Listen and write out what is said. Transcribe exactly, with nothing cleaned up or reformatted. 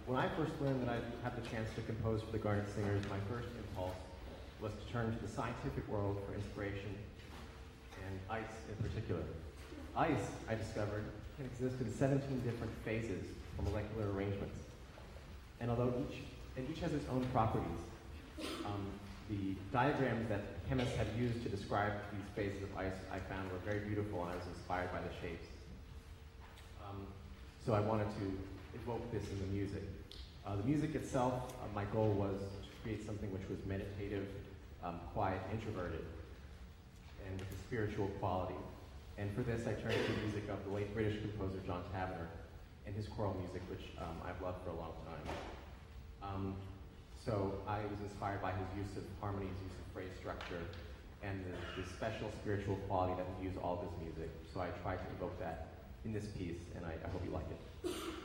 when I first learned that I'd had the chance to compose for the Garnet Singers, my first impulse was to turn to the scientific world for inspiration, and ice in particular. Ice, I discovered, can exist in seventeen different phases or molecular arrangements. And although each, and each has its own properties, um, the diagrams that chemists have used to describe these phases of ice I found were very beautiful, and I was inspired by the shapes. Um, so I wanted to evoke this in the music. Uh, the music itself, uh, my goal was to create something which was meditative, um, quiet, introverted, and with a spiritual quality. And for this, I turned to the music of the late British composer John Tavener and his choral music, which um, I've loved for a long time. Um, so I was inspired by his use of harmony, his use of phrase structure, and the, the special spiritual quality that infused all of his music. So I tried to evoke that in this piece, and I, I hope you like it.